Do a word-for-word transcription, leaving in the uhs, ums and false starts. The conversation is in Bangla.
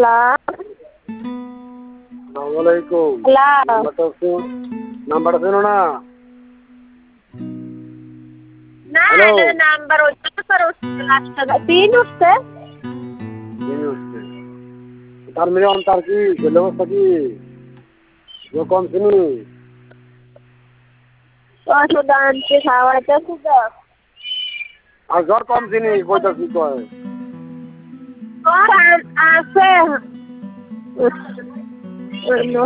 আসসালামালাইকুম। নাম্বারটা শোন নাম্বারটা শোনো না। না নাম্বার তিন উঠছে। তিন উঠছে। তার মেয়ে তার কি ছেলে অবস্থা কি কম চিনি ওষুধ আনতে খাওয়াইতেছি তো। আর জ্বর কম চিনি কইতাছি কয় আছে